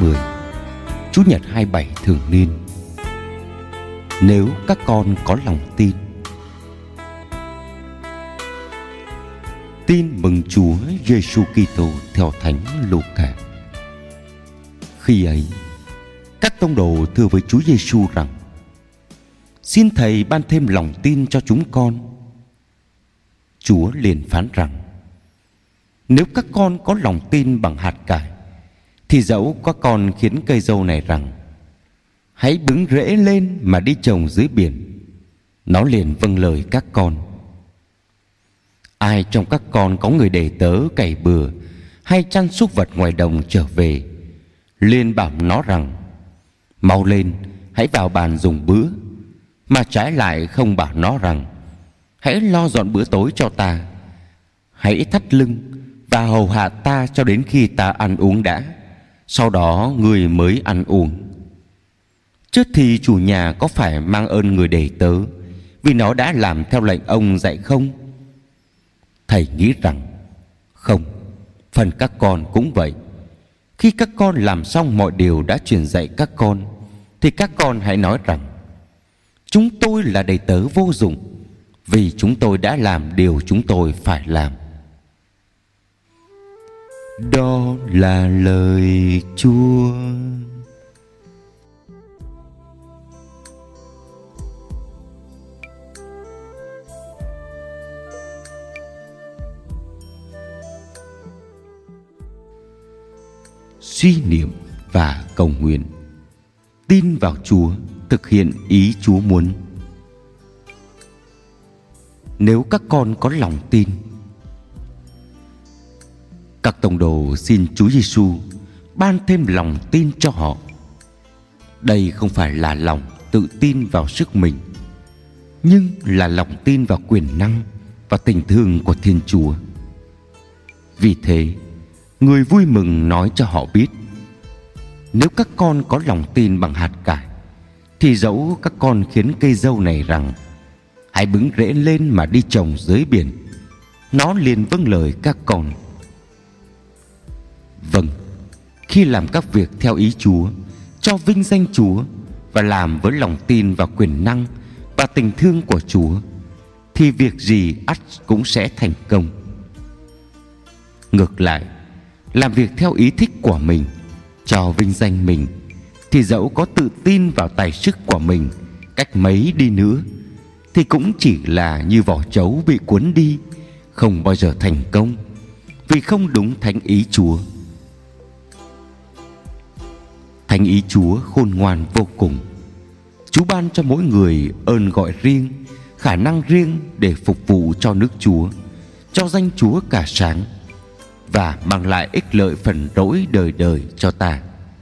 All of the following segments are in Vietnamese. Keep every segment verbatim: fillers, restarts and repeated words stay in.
mười, Chủ nhật hai mươi bảy thường niên. Nếu các con có lòng tin. Tin mừng Chúa Giêsu Kitô theo Thánh Luca. Khi ấy, các tông đồ thưa với Chúa Giêsu rằng: Xin Thầy ban thêm lòng tin cho chúng con. Chúa liền phán rằng: Nếu các con có lòng tin bằng hạt cải, thì dẫu các con khiến cây dâu này rằng: Hãy bứng rễ lên mà đi trồng dưới biển, nó liền vâng lời các con. Ai trong các con có người đầy tớ cày bừa hay chăn súc vật ngoài đồng trở về, liền bảo nó rằng: Mau lên, hãy vào bàn dùng bữa, mà trái lại không bảo nó rằng: Hãy lo dọn bữa tối cho ta, hãy thắt lưng và hầu hạ ta cho đến khi ta ăn uống đã, sau đó người mới ăn uống. Chứ thì chủ nhà có phải mang ơn người đầy tớ vì nó đã làm theo lệnh ông dạy không? Thầy nghĩ rằng không, phần các con cũng vậy. Khi các con làm xong mọi điều đã truyền dạy các con, thì các con hãy nói rằng: Chúng tôi là đầy tớ vô dụng, vì chúng tôi đã làm điều chúng tôi phải làm. Đó là lời Chúa. Suy niệm và cầu nguyện. Tin vào Chúa, thực hiện ý Chúa muốn. Nếu các con có lòng tin. Các tông đồ xin Chúa Giêsu ban thêm lòng tin cho họ. Đây không phải là lòng tự tin vào sức mình, nhưng là lòng tin vào quyền năng và tình thương của Thiên Chúa. Vì thế, người vui mừng nói cho họ biết: Nếu các con có lòng tin bằng hạt cải, thì dẫu các con khiến cây dâu này rằng: Hãy bứng rễ lên mà đi trồng dưới biển, nó liền vâng lời các con. Vâng, khi làm các việc theo ý Chúa, cho vinh danh Chúa và làm với lòng tin và quyền năng và tình thương của Chúa, thì việc gì ắt cũng sẽ thành công. Ngược lại, làm việc theo ý thích của mình, cho vinh danh mình, thì dẫu có tự tin vào tài sức của mình cách mấy đi nữa, thì cũng chỉ là như vỏ trấu bị cuốn đi, không bao giờ thành công, vì không đúng thánh ý Chúa. Thánh ý Chúa khôn ngoan vô cùng. Chúa ban cho mỗi người ơn gọi riêng, khả năng riêng để phục vụ cho nước Chúa, cho danh Chúa cả sáng, và mang lại ích lợi phần rỗi đời đời cho ta.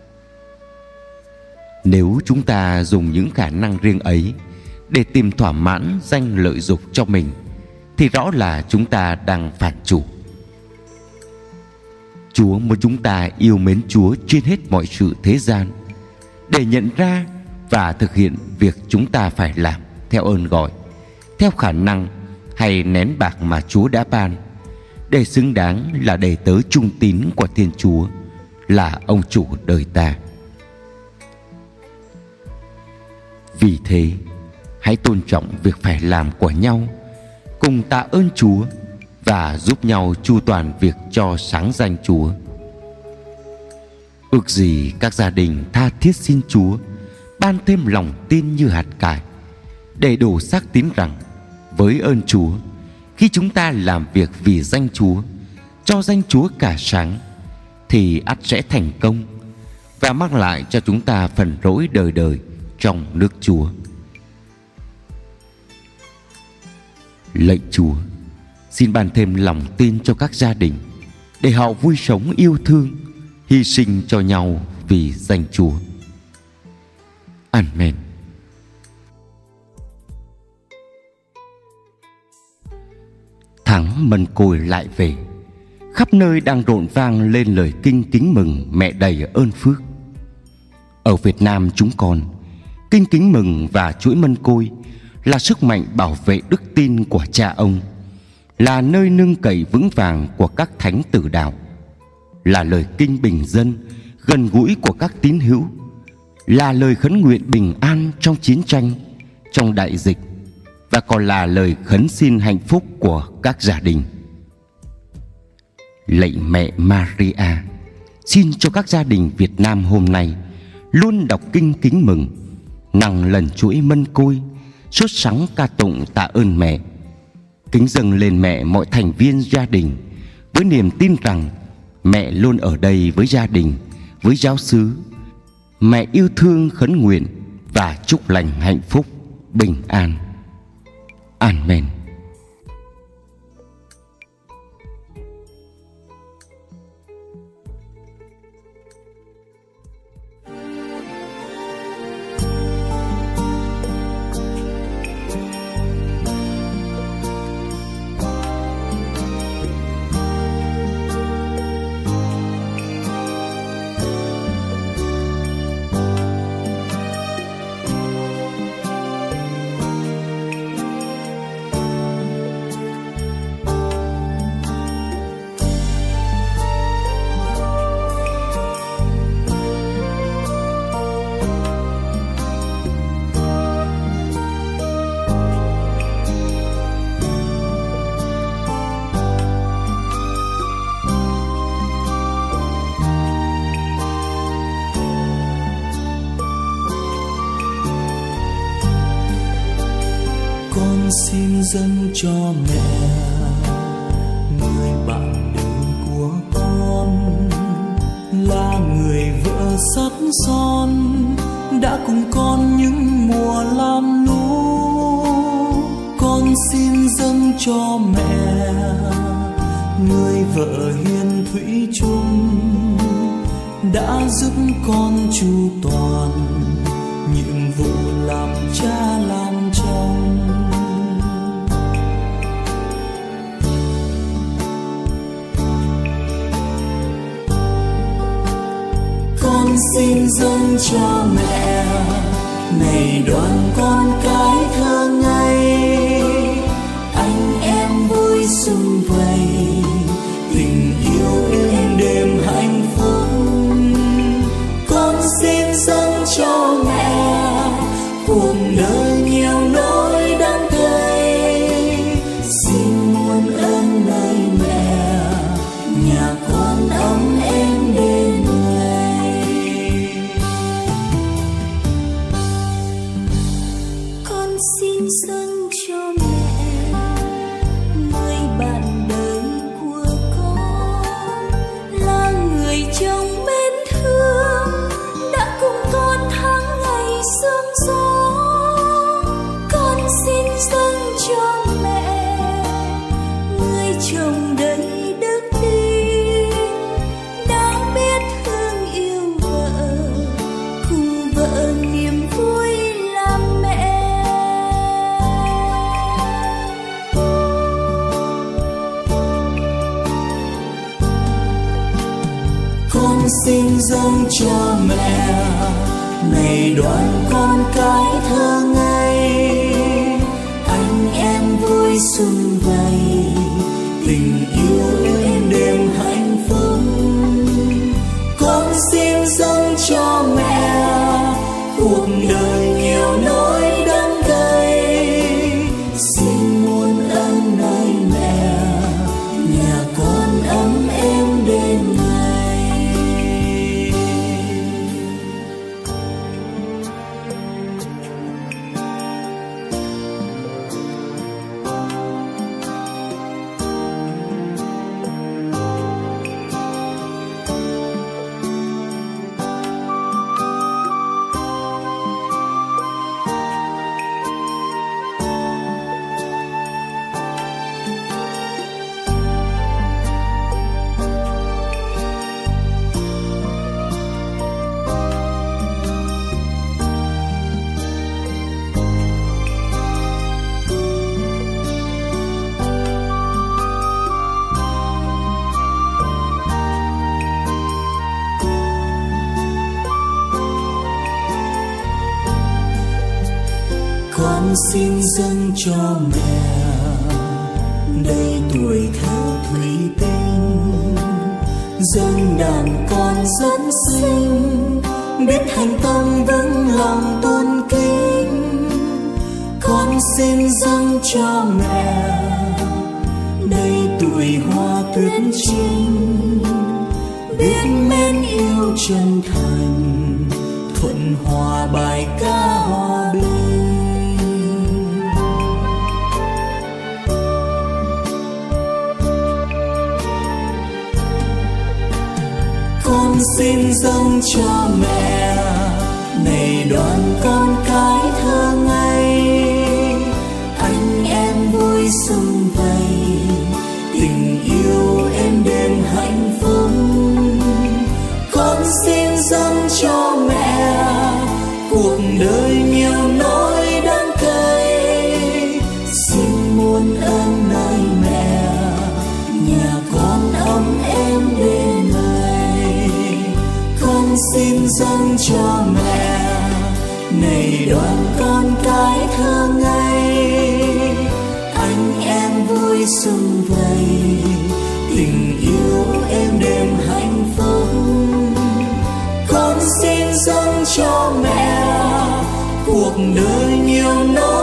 Nếu chúng ta dùng những khả năng riêng ấy để tìm thỏa mãn danh lợi dục cho mình, thì rõ là chúng ta đang phản chủ. Chúa muốn chúng ta yêu mến Chúa trên hết mọi sự thế gian, để nhận ra và thực hiện việc chúng ta phải làm theo ơn gọi, theo khả năng hay nén bạc mà Chúa đã ban, để xứng đáng là đầy tớ trung tín của Thiên Chúa, là ông chủ đời ta. Vì thế, hãy tôn trọng việc phải làm của nhau, cùng tạ ơn Chúa và giúp nhau chu toàn việc cho sáng danh Chúa. Ước gì các gia đình tha thiết xin Chúa ban thêm lòng tin như hạt cải, để đủ xác tín rằng với ơn Chúa, khi chúng ta làm việc vì danh Chúa, cho danh Chúa cả sáng, thì ắt sẽ thành công và mang lại cho chúng ta phần rỗi đời đời trong nước Chúa. Lạy Chúa, xin ban thêm lòng tin cho các gia đình, để họ vui sống yêu thương, hy sinh cho nhau vì danh Chúa. Amen. Tháng Mân Côi lại về, khắp nơi đang rộn vang lên lời kinh kính mừng mẹ đầy ơn phước. Ở Việt Nam chúng con, kinh kính mừng và chuỗi Mân Côi là sức mạnh bảo vệ đức tin của cha ông, là nơi nương cậy vững vàng của các thánh tử đạo, là lời kinh bình dân gần gũi của các tín hữu, là lời khấn nguyện bình an trong chiến tranh, trong đại dịch, và còn là lời khấn xin hạnh phúc của các gia đình. Lạy mẹ Maria, xin cho các gia đình Việt Nam hôm nay luôn đọc kinh kính mừng, nằng lần chuỗi mân côi, sốt sắng ca tụng tạ ơn mẹ, kính dâng lên mẹ mọi thành viên gia đình, với niềm tin rằng mẹ luôn ở đây với gia đình, với giáo xứ. Mẹ yêu thương khấn nguyện và chúc lành hạnh phúc, bình an. Amen. Xin dâng cho mẹ người bạn đời của con, là người vợ sắt son đã cùng con những mùa lam lũ. Con xin dâng cho mẹ người vợ hiền thủy chung, đã giúp con chu toàn nhiệm vụ làm cha làm chồng. Con xin dâng cho mẹ này đoàn con cái thơ ngây, anh em vui sum vầy, tình yêu êm đềm hạnh phúc. Con xin dâng cho mẹ cuộc đời nhiều nỗi đắng cay, xin muôn ơn nơi mẹ, nhà con ấm êm đêm ngày. Con xin dâng cho mẹ người bạn đời của con, là người chồng mến thương đã cùng con tháng ngày sương gió. Con xin dâng cho mẹ người chồng đầy đức tin, đã biết thương yêu vợ, cùng vợ niềm vui làm mẹ. Con xin dâng cho mẹ này đoàn con cái thơ ngây, anh em vui sum vầy, tình yêu êm đềm hạnh phúc. Con xin dâng cho mẹ cuộc đời nhiều nỗi đắng cay, xin muôn ơn nơi mẹ, nhà con ấm êm đêm ngày. Con xin dâng cho mẹ đầy tuổi thơ thủy tinh, dâng đàn con dẫn sinh, biết thành tâm vững lòng tôn kính. Con xin dâng cho mẹ đây tuổi hoa tuyết trinh, biết mến yêu chân thành, thuận hòa bài ca hòa bình. Con xin dâng cho mẹ này đoàn con cái thơ ngây, anh em vui sum vầy, tình yêu êm đềm hạnh phúc. Con xin dâng cho mẹ cuộc đời nhiều nỗi đắng cay, xin muôn ơn nơi mẹ, nhà con ấm êm đêm nay. Con xin dâng cho mẹ này đoàn con cái thơ ngây, anh em vui sum vầy, tình yêu êm đềm hạnh phúc. Con xin dâng cho mẹ cuộc đời nhiều nỗi